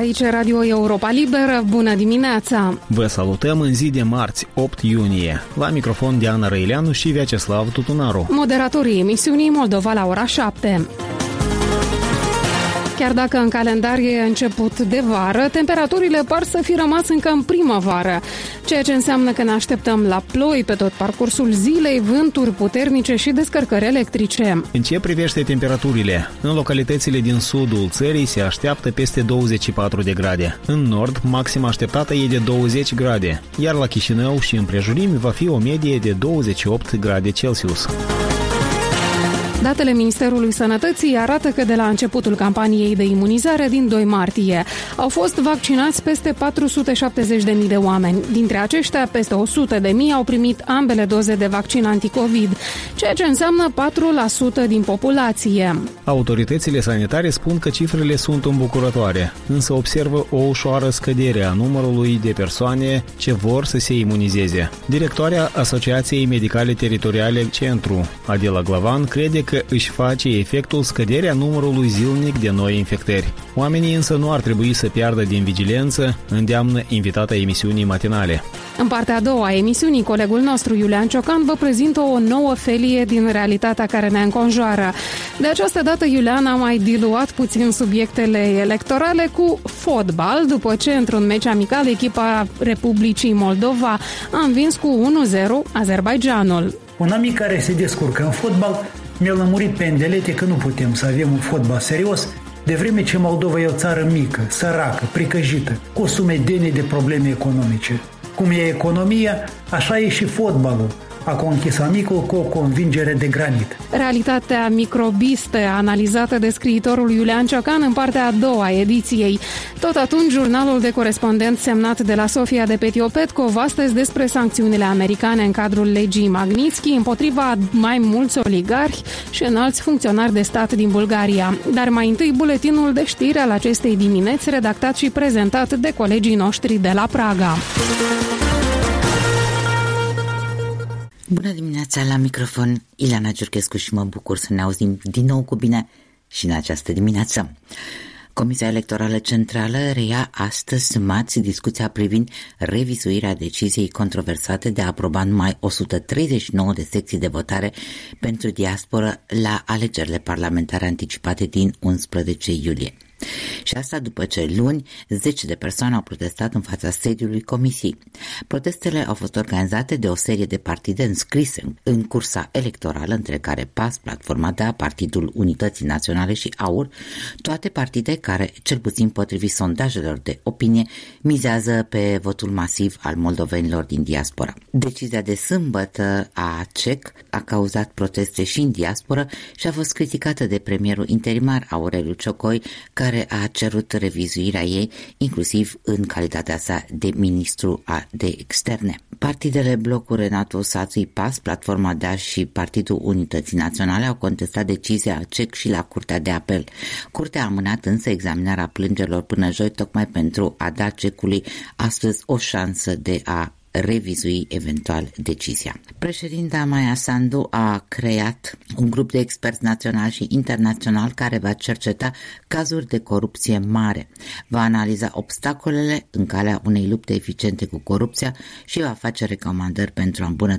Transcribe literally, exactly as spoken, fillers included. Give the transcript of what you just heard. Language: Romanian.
aici Radio Europa Liberă, bună dimineața! Vă salutăm în zi de marți, opt iunie. La microfon Diana Răileanu și Vyacheslav Tutunaru. Moderatorii emisiunii Moldova la ora șapte. Chiar dacă în calendar e început de vară, temperaturile par să fi rămas încă în primăvară, ceea ce înseamnă că ne așteptăm la ploi pe tot parcursul zilei, vânturi puternice și descărcări electrice. În ce privește temperaturile, în localitățile din sudul țării se așteaptă peste douăzeci și patru de grade. În nord, maxima așteptată e de douăzeci grade, iar la Chișinău și împrejurimi va fi o medie de douăzeci și opt grade Celsius. Datele Ministerului Sănătății arată că de la începutul campaniei de imunizare din doi martie au fost vaccinați peste patru sute șaptezeci de mii de oameni. Dintre aceștia, peste o sută de mii au primit ambele doze de vaccin anticovid, ceea ce înseamnă patru la sută din populație. Autoritățile sanitare spun că cifrele sunt îmbucurătoare, însă observă o ușoară scădere a numărului de persoane ce vor să se imunizeze. Directoarea Asociației Medicale Teritoriale Centru, Adela Glavan, crede că își face efectul scăderea numărului zilnic de noi infectări. Oamenii însă nu ar trebui să piardă din vigilență, îndeamnă invitata emisiunii matinale. În partea a doua a emisiunii, colegul nostru Iulian Ciocan vă prezintă o nouă felie din realitatea care ne înconjoară. De această dată, Iulian a mai diluat puțin subiectele electorale cu fotbal, după ce într-un meci amical echipa Republicii Moldova a învins cu unu zero Azerbaidjanul. Un amic care se descurcă în fotbal mi-a lămurit pe îndelete că nu putem să avem un fotbal serios, de vreme ce Moldova e o țară mică, săracă, pricăjită, cu o sumedenie de probleme economice. Cum e economia, așa e și fotbalul. A conchis amicul cu o convingere de granit. Realitatea microbistă analizată de scriitorul Iulian Ciocan în partea a doua a ediției. Tot atunci, jurnalul de corespondent semnat de la Sofia de Petiopetcov astăzi despre sancțiunile americane în cadrul legii Magnitsky împotriva mai mulți oligarhi și înalți funcționari de stat din Bulgaria. Dar mai întâi buletinul de știri al acestei dimineți, redactat și prezentat de colegii noștri de la Praga. Bună dimineața, la microfon Ileana Giurchescu și mă bucur să ne auzim din nou cu bine și în această dimineață. Comisia Electorală Centrală reia astăzi marți discuția privind revizuirea deciziei controversate de a aproba numai o sută treizeci și nouă de secții de votare pentru diasporă la alegerile parlamentare anticipate din unsprezece iulie. Și asta după ce luni zece de persoane au protestat în fața sediului comisiei. Protestele au fost organizate de o serie de partide înscrise în cursa electorală, între care P A S, Platforma D A, Partidul Unității Naționale și AUR, toate partide care, cel puțin potrivit sondajelor de opinie, mizează pe votul masiv al moldovenilor din diaspora. Decizia de sâmbătă a C E C a cauzat proteste și în diasporă și a fost criticată de premierul interimar Aureliu Ciocoi, care a cerut revizuirea ei, inclusiv în calitatea sa de ministru de externe. Partidele blocul Renato Sațui P A S, Platforma D A și Partidul Unității Naționale au contestat decizia C E C și la Curtea de Apel. Curtea a amânat însă examinarea plângerilor până joi, tocmai pentru a da C E C-ului astăzi o șansă de a revizui eventual decizia. Președinta Maia Sandu a creat un grup de experți național și internațional care va cerceta cazuri de corupție mare, va analiza obstacolele în calea unei lupte eficiente cu corupția și va face recomandări pentru a îmbunătăți